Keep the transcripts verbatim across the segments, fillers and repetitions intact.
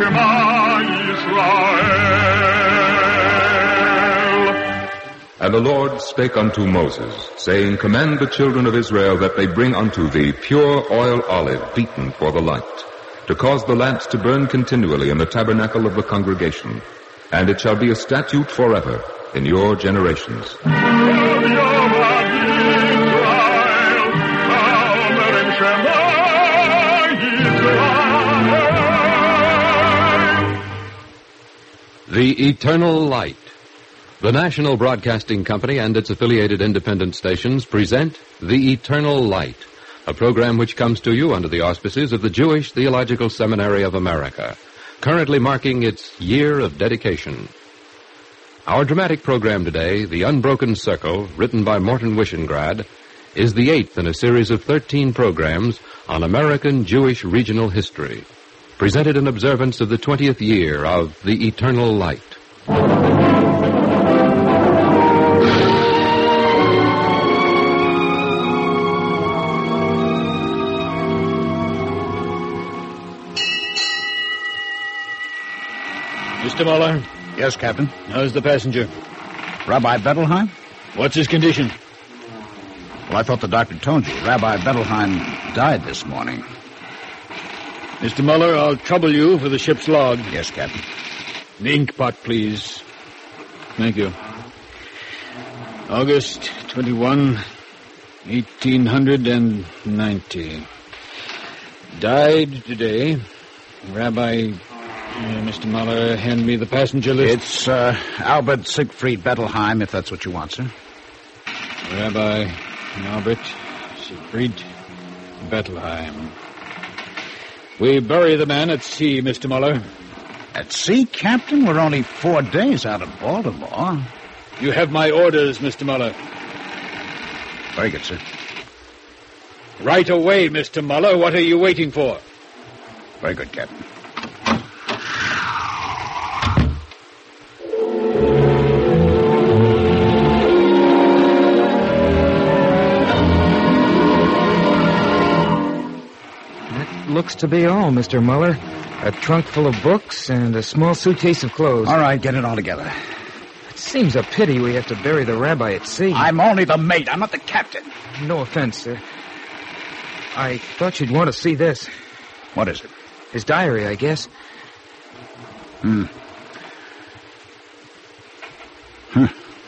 Shema Yisrael. And the Lord spake unto Moses, saying, Command the children of Israel that they bring unto thee pure oil olive beaten for the light, to cause the lamps to burn continually in the tabernacle of the congregation. And it shall be a statute forever in your generations. The Eternal Light. The National Broadcasting Company and its affiliated independent stations present The Eternal Light, a program which comes to you under the auspices of the Jewish Theological Seminary of America, currently marking its year of dedication. Our dramatic program today, The Unbroken Circle, written by Morton Wishengrad, is the eighth in a series of thirteen programs on American Jewish regional history, presented in observance of the twentieth year of The Eternal Light. Mister Muller? Yes, Captain. How's the passenger? Rabbi Bettelheim? What's his condition? Well, I thought the doctor told you. Rabbi Bettelheim died this morning. Mister Muller, I'll trouble you for the ship's log. Yes, Captain. The ink pot, please. Thank you. August twenty-first, eighteen ninety. Died today. Rabbi... Uh, Mister Muller, hand me the passenger list. It's uh, Albert Siegfried Bettelheim, if that's what you want, sir. Rabbi Albert Siegfried Bettelheim. We bury the man at sea, Mister Muller. At sea, Captain? We're only four days out of Baltimore. You have my orders, Mister Muller. Very good, sir. Right away, Mister Muller. What are you waiting for? Very good, Captain. Looks to be all, Mister Muller. A trunk full of books and a small suitcase of clothes. All right, get it all together. It seems a pity we have to bury the rabbi at sea. I'm only the mate. I'm not the captain. No offense, sir. I thought you'd want to see this. What is it? His diary, I guess. Hmm. Huh.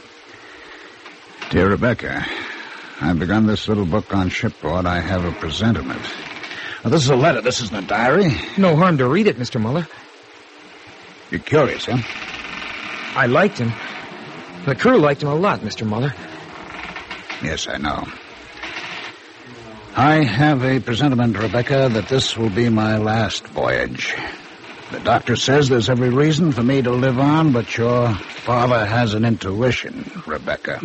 Dear Rebecca, I've begun this little book on shipboard. I have a presentiment. Now, this is a letter. This isn't a diary. No harm to read it, Mister Muller. You're curious, huh? I liked him. The crew liked him a lot, Mister Muller. Yes, I know. I have a presentiment, Rebecca, that this will be my last voyage. The doctor says there's every reason for me to live on, but your father has an intuition, Rebecca.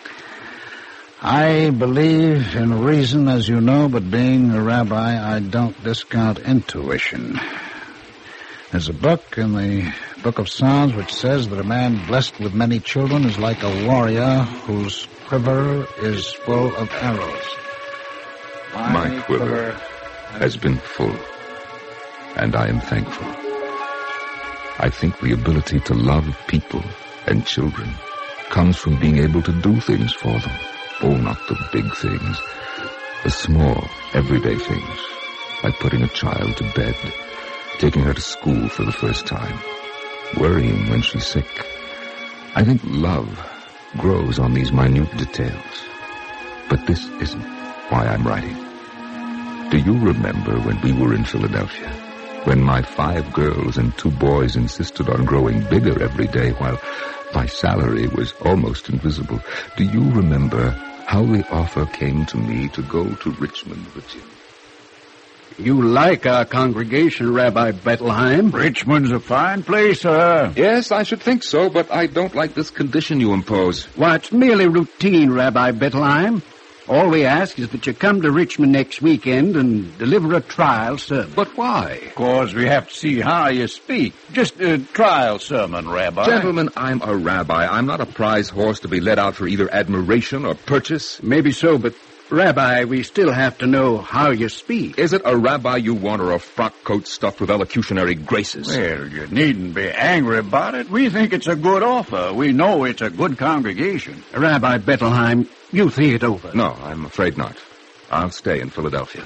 I believe in reason, as you know, but being a rabbi, I don't discount intuition. There's a book in the Book of Psalms which says that a man blessed with many children is like a warrior whose quiver is full of arrows. My, My quiver, quiver has been full, and I am thankful. I think the ability to love people and children comes from being able to do things for them. Oh, not the big things, the small, everyday things, like putting a child to bed, taking her to school for the first time, worrying when she's sick. I think love grows on these minute details. But this isn't why I'm writing. Do you remember when we were in Philadelphia, when my five girls and two boys insisted on growing bigger every day while my salary was almost invisible? Do you remember how the offer came to me to go to Richmond, Virginia? You like our congregation, Rabbi Bettelheim? Richmond's a fine place, sir. Yes, I should think so, but I don't like this condition you impose. Why, it's merely routine, Rabbi Bettelheim. All we ask is that you come to Richmond next weekend and deliver a trial sermon. But why? Because we have to see how you speak. Just a trial sermon, Rabbi. Gentlemen, I'm a rabbi. I'm not a prize horse to be led out for either admiration or purchase. Maybe so, but Rabbi, we still have to know how you speak. Is it a rabbi you want or a frock coat stuffed with elocutionary graces? Well, you needn't be angry about it. We think it's a good offer. We know it's a good congregation. Rabbi Bettelheim, you think it over. No, I'm afraid not. I'll stay in Philadelphia.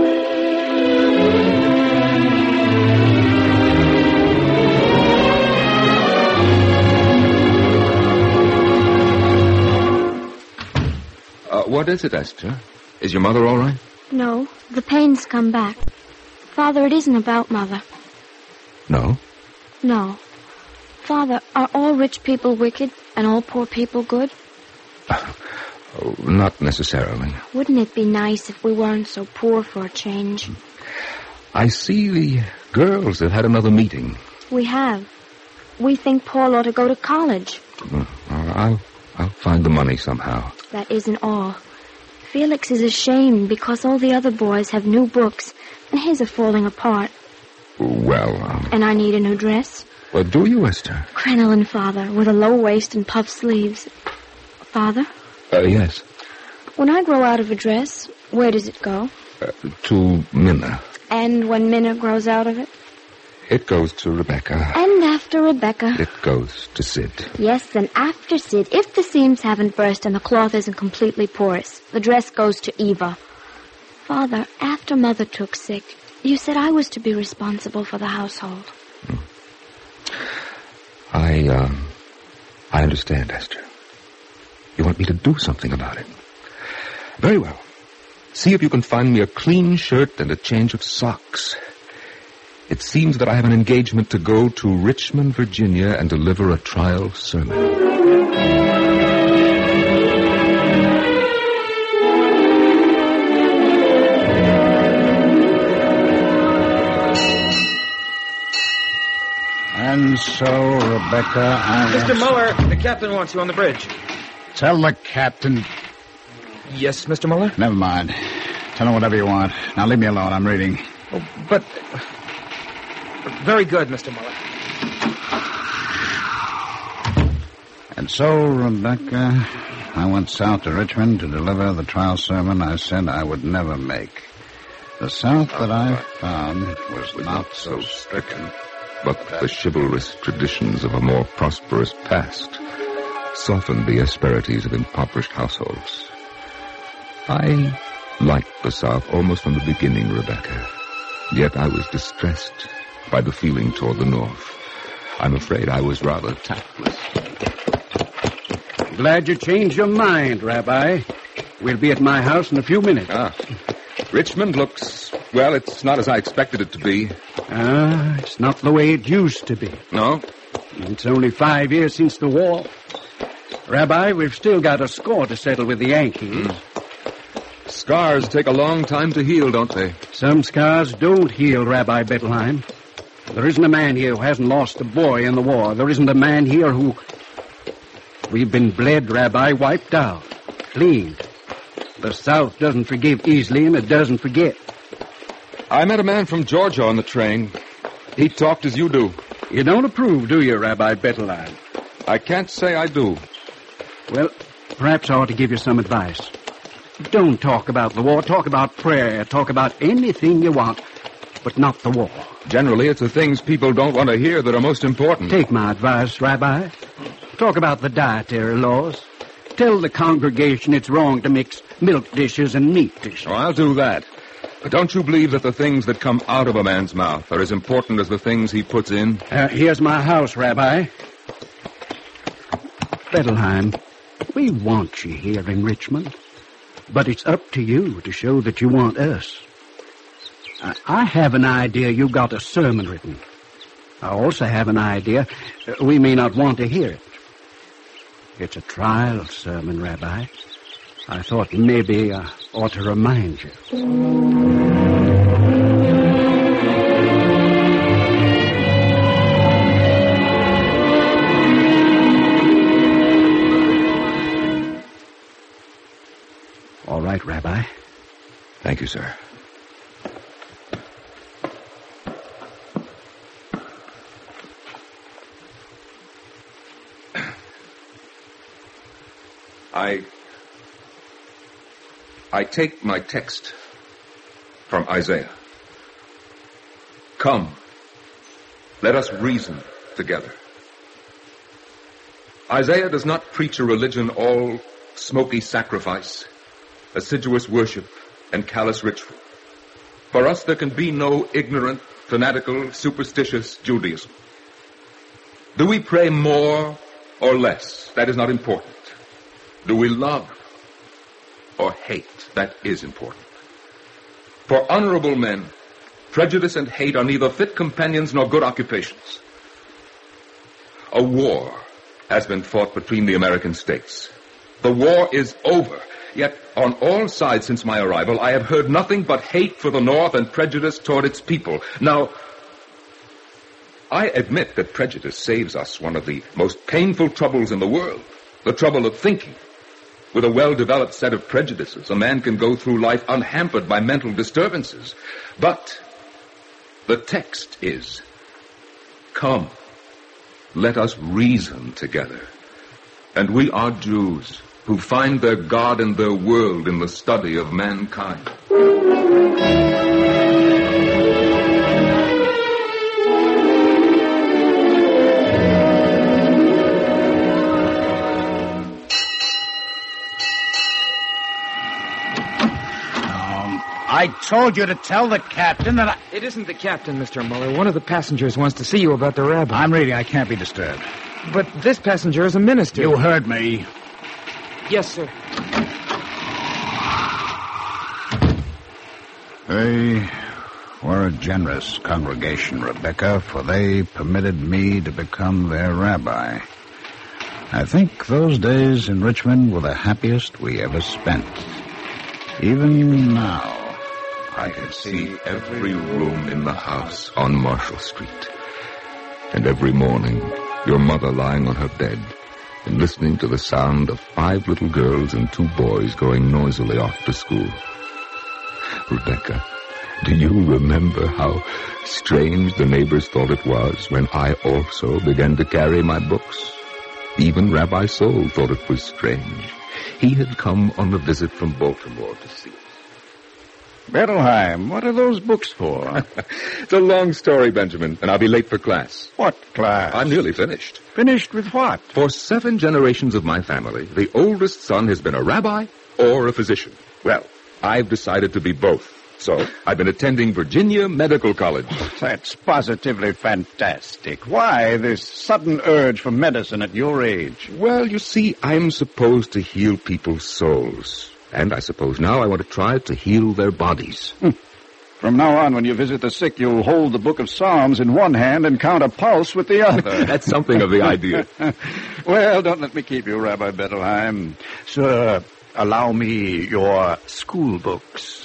Uh, what is it, Esther? Is your mother all right? No, the pain's come back. Father, it isn't about Mother. No? No. Father, are all rich people wicked and all poor people good? Oh, not necessarily. Wouldn't it be nice if we weren't so poor for a change? I see the girls have had another meeting. We have. We think Paul ought to go to college. Uh, I'll, I'll find the money somehow. That isn't all. Felix is ashamed because all the other boys have new books, and his are falling apart. Well, um... And I need a new dress. Well, do you, Esther? Crinoline, Father, with a low waist and puff sleeves. Father? Uh, yes. When I grow out of a dress, where does it go? Uh, to Minna. And when Minna grows out of it? It goes to Rebecca. And after Rebecca? It goes to Sid. Yes, and after Sid, if the seams haven't burst and the cloth isn't completely porous, the dress goes to Eva. Father, after Mother took sick, you said I was to be responsible for the household. Hmm. I, um, I understand, Esther. You want me to do something about it. Very well. See if you can find me a clean shirt and a change of socks. It seems that I have an engagement to go to Richmond, Virginia, and deliver a trial sermon. And so, Rebecca, I... Mister Muller, the captain wants you on the bridge. Tell the captain... Yes, Mister Muller? Never mind. Tell him whatever you want. Now leave me alone. I'm reading. Oh, but... Very good, Mister Muller. And so, Rebecca, I went south to Richmond to deliver the trial sermon I said I would never make. The South that I found was not so stricken, but the chivalrous traditions of a more prosperous past softened the asperities of impoverished households. I liked the South almost from the beginning, Rebecca. Yet I was distressed by the feeling toward the North. I'm afraid I was rather tactless. Glad you changed your mind, Rabbi. We'll be at my house in a few minutes. Ah, Richmond looks, well, it's not as I expected it to be. Ah, it's not the way it used to be. No? It's only five years since the war. Rabbi, we've still got a score to settle with the Yankees. Mm. Scars take a long time to heal, don't they? Some scars don't heal, Rabbi Bettelheim. There isn't a man here who hasn't lost a boy in the war. There isn't a man here who... We've been bled, Rabbi, wiped out, cleaned. The South doesn't forgive easily, and it doesn't forget. I met a man from Georgia on the train. He talked as you do. You don't approve, do you, Rabbi Bettelheim? I can't say I do. Well, perhaps I ought to give you some advice. Don't talk about the war. Talk about prayer. Talk about anything you want, but not the war. Generally, it's the things people don't want to hear that are most important. Take my advice, Rabbi. Talk about the dietary laws. Tell the congregation it's wrong to mix milk dishes and meat dishes. Oh, I'll do that. But don't you believe that the things that come out of a man's mouth are as important as the things he puts in? Uh, here's my house, Rabbi. Bettelheim, we want you here in Richmond. But it's up to you to show that you want us. I, I have an idea you got a sermon written. I also have an idea uh, we may not want to hear it. It's a trial sermon, Rabbi. I thought maybe I ought to remind you. All right, Rabbi. Thank you, sir. I... I take my text from Isaiah. Come, let us reason together. Isaiah does not preach a religion all smoky sacrifice, assiduous worship, and callous ritual. For us, there can be no ignorant, fanatical, superstitious Judaism. Do we pray more or less? That is not important. Do we love or hate? That is important. For honorable men, prejudice and hate are neither fit companions nor good occupations. A war has been fought between the American states. The war is over. Yet, on all sides since my arrival, I have heard nothing but hate for the North and prejudice toward its people. Now, I admit that prejudice saves us one of the most painful troubles in the world, the trouble of thinking. With a well-developed set of prejudices, a man can go through life unhampered by mental disturbances. But the text is, come, let us reason together. And we are Jews who find their God and their world in the study of mankind. I told you to tell the captain that I... It isn't the captain, Mister Muller. One of the passengers wants to see you about the rabbi. I'm reading. I can't be disturbed. But this passenger is a minister. You heard me. Yes, sir. They were a generous congregation, Rebecca, for they permitted me to become their rabbi. I think those days in Richmond were the happiest we ever spent. Even now, I can see every room in the house on Marshall Street. And every morning, your mother lying on her bed and listening to the sound of five little girls and two boys going noisily off to school. Rebecca, do you remember how strange the neighbors thought it was when I also began to carry my books? Even Rabbi Soul thought it was strange. He had come on a visit from Baltimore to see us. Bettelheim, what are those books for? It's a long story, Benjamin, and I'll be late for class. What class? I'm nearly finished. Finished with what? For seven generations of my family, the oldest son has been a rabbi or a physician. Well, I've decided to be both. So, I've been attending Virginia Medical College. That's positively fantastic. Why this sudden urge for medicine at your age? Well, you see, I'm supposed to heal people's souls. And I suppose now I want to try to heal their bodies. Hmm. From now on, when you visit the sick, you'll hold the Book of Psalms in one hand and count a pulse with the other. That's something of the idea. Well, don't let me keep you, Rabbi Bettelheim. Sir, allow me your school books.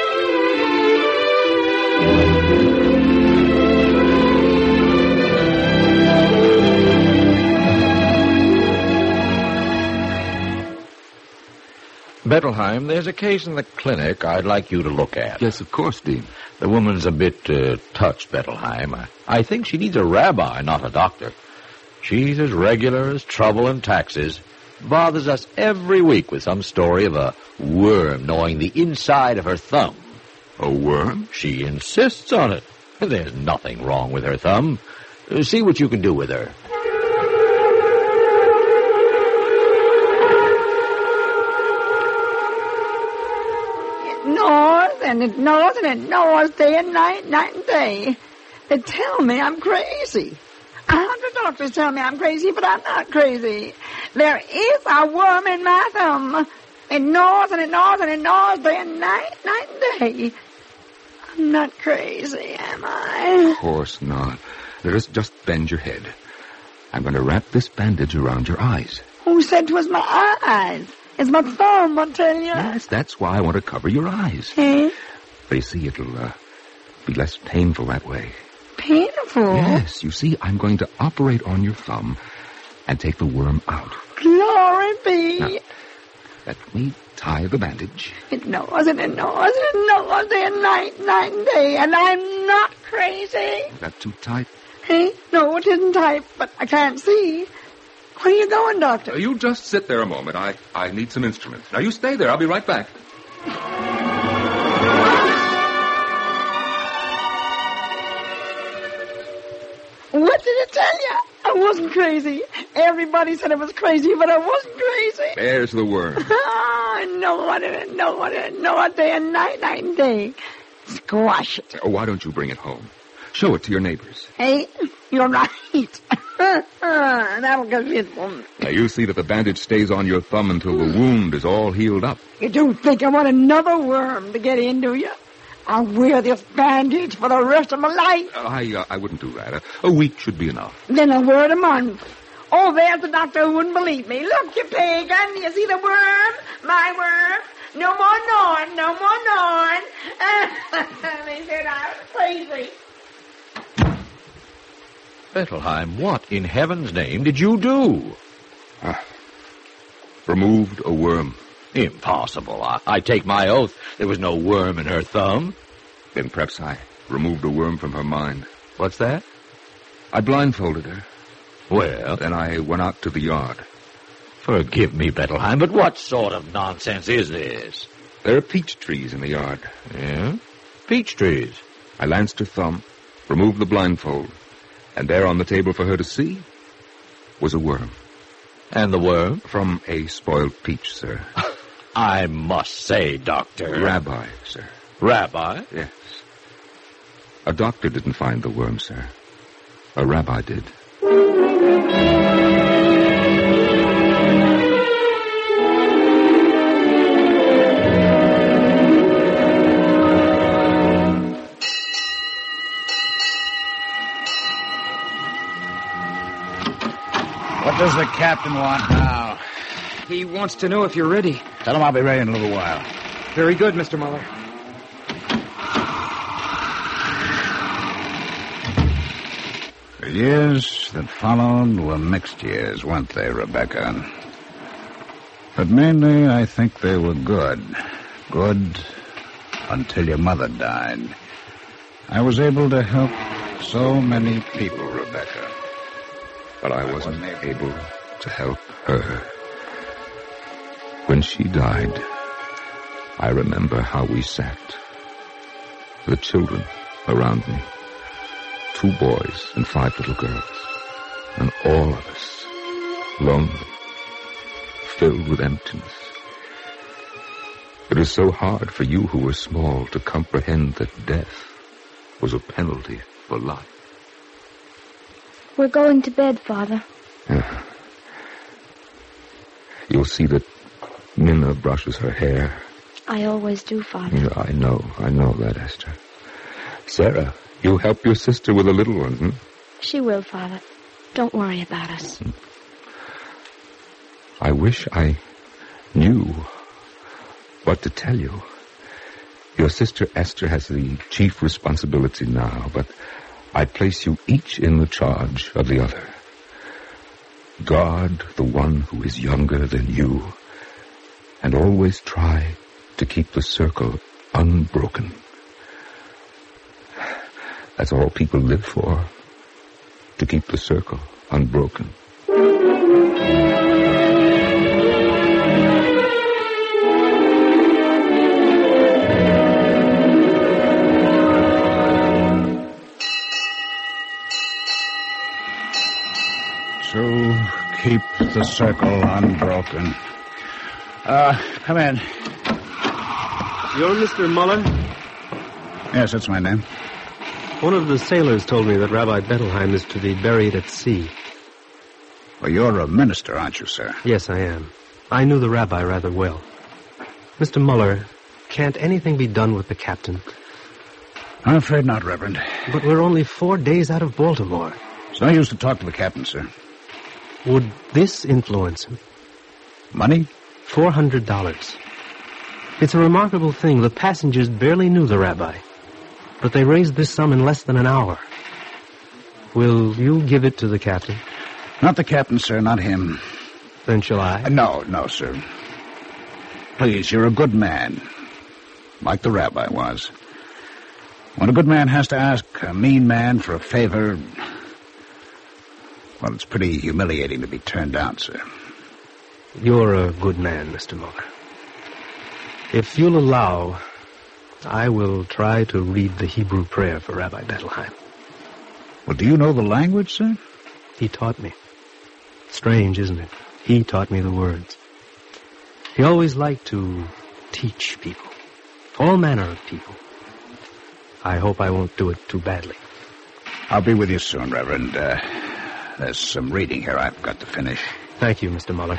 Bettelheim, there's a case in the clinic I'd like you to look at. Yes, of course, Dean. The woman's a bit uh, touched, Bettelheim. I, I think she needs a rabbi, not a doctor. She's as regular as trouble and taxes. Bothers us every week with some story of a worm gnawing the inside of her thumb. A worm? She insists on it. There's nothing wrong with her thumb. Uh, see what you can do with her. Gnaws and it gnaws and it gnaws day and night, night and day. They tell me I'm crazy. A hundred doctors tell me I'm crazy, but I'm not crazy. There is a worm in my thumb. It gnaws and it gnaws and it gnaws day and night, night and day. I'm not crazy, am I? Of course not. Let us just bend your head. I'm going to wrap this bandage around your eyes. Who said 'twas my eyes? It's my thumb, I tell you. Yes, that's why I want to cover your eyes. Eh? But you see, it'll uh, be less painful that way. Painful? Yes, you see, I'm going to operate on your thumb and take the worm out. Glory be. Now, let me tie the bandage. It gnaws and it gnaws and it gnaws day and night, night and day, and I'm not crazy. Is that too tight? Eh? No, it isn't tight, but I can't see. Where are you going, Doctor? Uh, you just sit there a moment. I, I need some instruments. Now, you stay there. I'll be right back. What did it tell you? I wasn't crazy. Everybody said I was crazy, but I wasn't crazy. There's the worm. Oh, I know what it is, know what it is, know what day and night, night and day. Squash it. Oh, why don't you bring it home? Show it to your neighbors. Hey, you're right. That'll convince them. Now, you see that the bandage stays on your thumb until the wound is all healed up. You don't think I want another worm to get in, do you? I'll wear this bandage for the rest of my life. Uh, I uh, I wouldn't do that. A, a week should be enough. Then I'll wear it a month. Oh, there's the doctor who wouldn't believe me. Look, you pagan. You see the worm? My worm? No more gnawing. No more gnawing. They said I was crazy. Bettelheim, what in heaven's name did you do? Uh, removed a worm. Impossible. I, I take my oath there was no worm in her thumb. Then perhaps I removed a worm from her mind. What's that? I blindfolded her. Well? Then I went out to the yard. Forgive me, Bettelheim, but what sort of nonsense is this? There are peach trees in the yard. Yeah? Peach trees? I lanced her thumb, removed the blindfold, and there on the table for her to see was a worm. And the worm? From a spoiled peach, sir. I must say, Doctor... Rabbi, sir. Rabbi? Yes. A doctor didn't find the worm, sir. A rabbi did. What does the captain want now? He wants to know if you're ready. Tell him I'll be ready in a little while. Very good, Mister Muller. The years that followed were mixed years, weren't they, Rebecca? But mainly, I think they were good. Good until your mother died. I was able to help so many people, Rebecca. But I wasn't able to help her. When she died, I remember how we sat. The children around me. Two boys and five little girls. And all of us, lonely, filled with emptiness. It is so hard for you who were small to comprehend that death was a penalty for life. We're going to bed, Father. Yeah. You'll see that Minna brushes her hair. I always do, Father. Yeah, I know, I know that, Esther. Sarah, you help your sister with the little one, hmm? She will, Father. Don't worry about us. I wish I knew what to tell you. Your sister Esther has the chief responsibility now, but I place you each in the charge of the other. Guard the one who is younger than you, and always try to keep the circle unbroken. That's all people live for, to keep the circle unbroken. To keep the circle unbroken. Uh, come in. You're Mister Muller? Yes, that's my name. One of the sailors told me that Rabbi Bettelheim is to be buried at sea. Well, you're a minister, aren't you, sir? Yes, I am. I knew the rabbi rather well. Mister Muller, can't anything be done with the captain? I'm afraid not, Reverend. But we're only four days out of Baltimore. It's no use to talk to the captain, sir. Would this influence him? Money? Four hundred dollars. It's a remarkable thing. The passengers barely knew the rabbi, but they raised this sum in less than an hour. Will you give it to the captain? Not the captain, sir, not him. Then shall I? Uh, no, no, sir. Please, you're a good man, like the rabbi was. When a good man has to ask a mean man for a favor, well, it's pretty humiliating to be turned down, sir. You're a good man, Mister Muller. If you'll allow, I will try to read the Hebrew prayer for Rabbi Bettelheim. Well, do you know the language, sir? He taught me. Strange, isn't it? He taught me the words. He always liked to teach people. All manner of people. I hope I won't do it too badly. I'll be with you soon, Reverend. Uh, there's some reading here I've got to finish. Thank you, Mister Muller.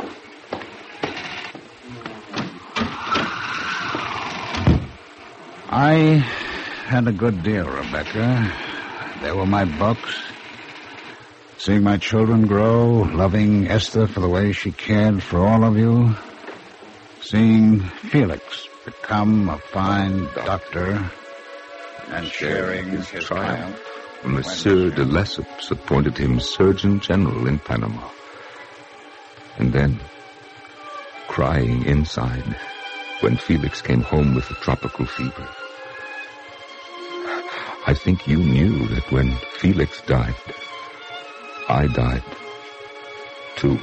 I had a good deal, Rebecca. There were my books. Seeing my children grow, loving Esther for the way she cared for all of you. Seeing Felix become a fine doctor and sharing his triumph. Monsieur de Lesseps appointed him Surgeon General in Panama. And then, crying inside, when Felix came home with a tropical fever. I think you knew that when Felix died, I died, too.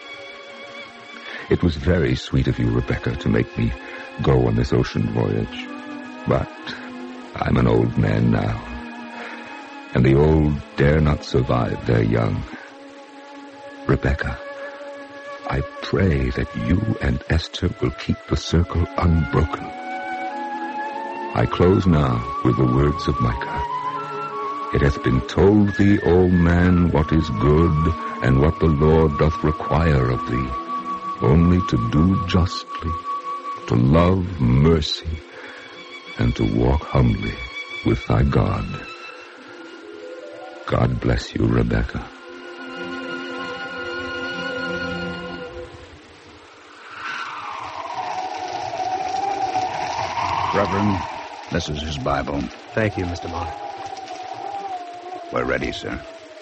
It was very sweet of you, Rebecca, to make me go on this ocean voyage. But I'm an old man now, and the old dare not survive their young. Rebecca, I pray that you and Esther will keep the circle unbroken. I close now with the words of Micah. It hath been told thee, O man, what is good, and what the Lord doth require of thee, only to do justly, to love mercy, and to walk humbly with thy God. God bless you, Rebecca. Reverend, this is his Bible. Thank you, Mister Muller. We're ready, sir.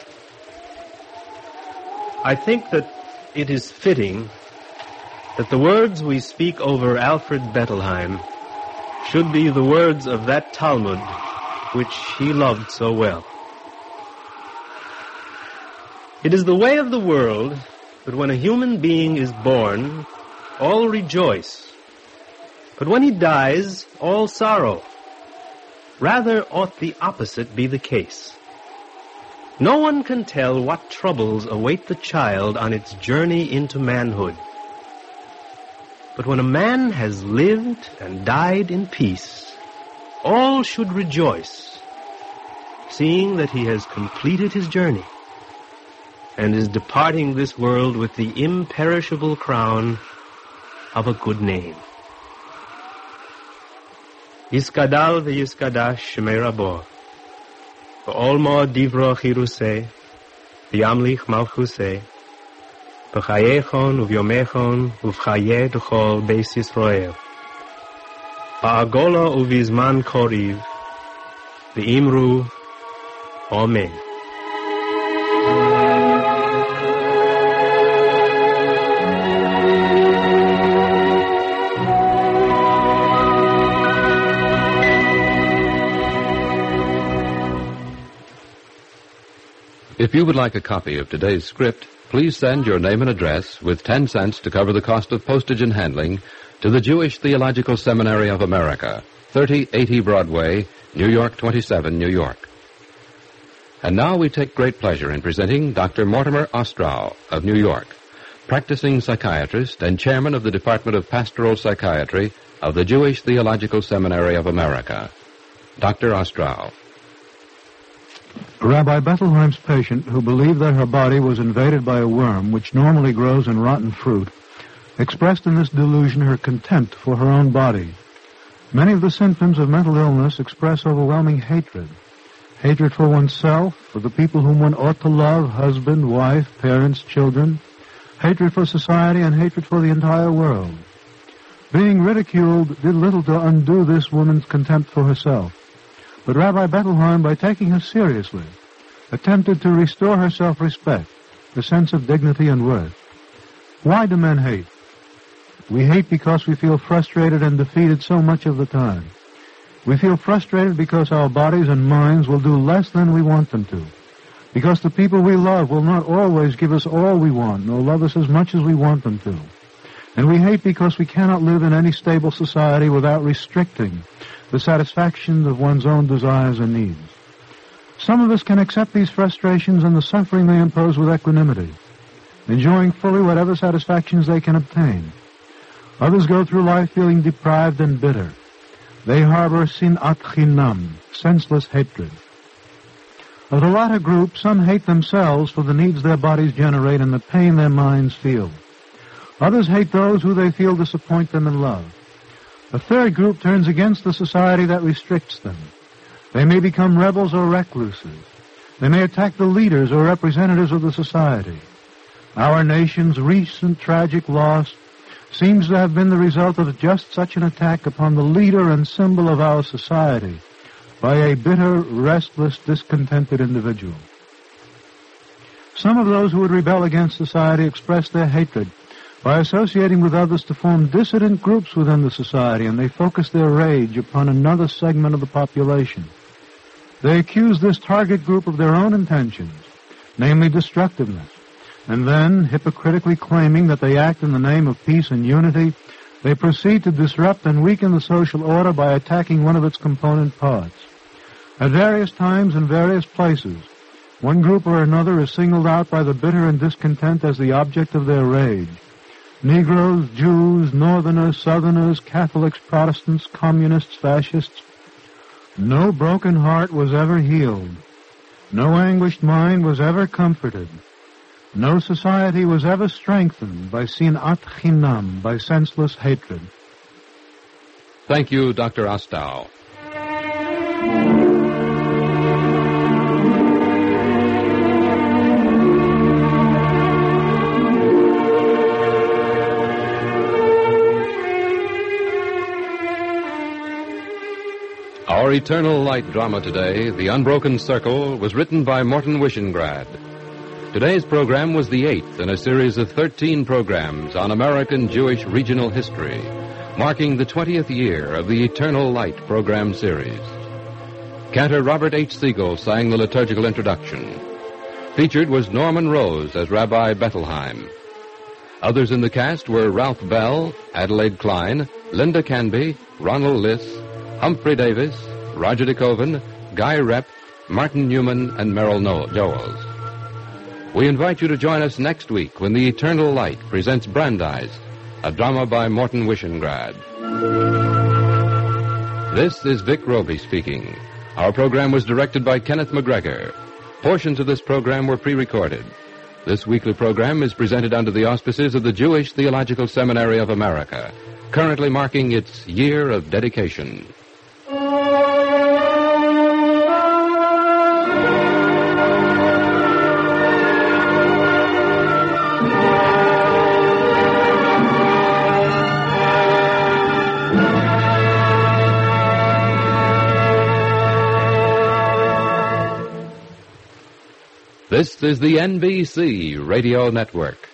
I think that it is fitting that the words we speak over Alfred Bettelheim should be the words of that Talmud which he loved so well. It is the way of the world that when a human being is born, all rejoice. But when he dies, all sorrow. Rather ought the opposite be the case. No one can tell what troubles await the child on its journey into manhood. But when a man has lived and died in peace, all should rejoice, seeing that he has completed his journey and is departing this world with the imperishable crown of a good name. Yiskadal v'yiskadash shemei rabo, v'olmo divro chiruseh, v'yamlich malchuseh, v'chayechon uvyomechon uvchaye d'chol beis Yisrael, v'agola uvizman koriv, v'imru, Amen. If you would like a copy of today's script, please send your name and address with ten cents to cover the cost of postage and handling to the Jewish Theological Seminary of America, thirty eighty Broadway, New York twenty-seven, New York. And now we take great pleasure in presenting Doctor Mortimer Ostrow of New York, practicing psychiatrist and chairman of the Department of Pastoral Psychiatry of the Jewish Theological Seminary of America. Doctor Ostrow. Rabbi Bettelheim's patient, who believed that her body was invaded by a worm which normally grows in rotten fruit, expressed in this delusion her contempt for her own body. Many of the symptoms of mental illness express overwhelming hatred. Hatred for oneself, for the people whom one ought to love, husband, wife, parents, children. Hatred for society and hatred for the entire world. Being ridiculed did little to undo this woman's contempt for herself. But Rabbi Bettelheim, by taking her seriously, attempted to restore her self-respect, the sense of dignity and worth. Why do men hate? We hate because we feel frustrated and defeated so much of the time. We feel frustrated because our bodies and minds will do less than we want them to. Because the people we love will not always give us all we want, nor love us as much as we want them to. And we hate because we cannot live in any stable society without restricting the satisfaction of one's own desires and needs. Some of us can accept these frustrations and the suffering they impose with equanimity, enjoying fully whatever satisfactions they can obtain. Others go through life feeling deprived and bitter. They harbor sinat chinam, senseless hatred. Of the latter group, some hate themselves for the needs their bodies generate and the pain their minds feel. Others hate those who they feel disappoint them in love. A third group turns against the society that restricts them. They may become rebels or recluses. They may attack the leaders or representatives of the society. Our nation's recent tragic loss seems to have been the result of just such an attack upon the leader and symbol of our society by a bitter, restless, discontented individual. Some of those who would rebel against society express their hatred by associating with others to form dissident groups within the society, and they focus their rage upon another segment of the population. They accuse this target group of their own intentions, namely destructiveness, and then, hypocritically claiming that they act in the name of peace and unity, they proceed to disrupt and weaken the social order by attacking one of its component parts. At various times and various places, one group or another is singled out by the bitter and discontent as the object of their rage. Negroes, Jews, Northerners, Southerners, Catholics, Protestants, Communists, Fascists. No broken heart was ever healed. No anguished mind was ever comforted. No society was ever strengthened by sinat chinam, by senseless hatred. Thank you, Doctor Ostow. Our Eternal Light drama today, The Unbroken Circle, was written by Morton Wishengrad. Today's program was the eighth in a series of thirteen programs on American Jewish regional history, marking the twentieth year of the Eternal Light program series. Cantor Robert H. Siegel sang the liturgical introduction. Featured was Norman Rose as Rabbi Bettelheim. Others in the cast were Ralph Bell, Adelaide Klein, Linda Canby, Ronald Liss, Humphrey Davis, Roger DeKoven, Guy Rep, Martin Newman, and Merrill Noel Joels. We invite you to join us next week when The Eternal Light presents Brandeis, a drama by Morton Wishengrad. This is Vic Roby speaking. Our program was directed by Kenneth McGregor. Portions of this program were pre-recorded. This weekly program is presented under the auspices of the Jewish Theological Seminary of America, currently marking its year of dedication. This is the N B C Radio Network.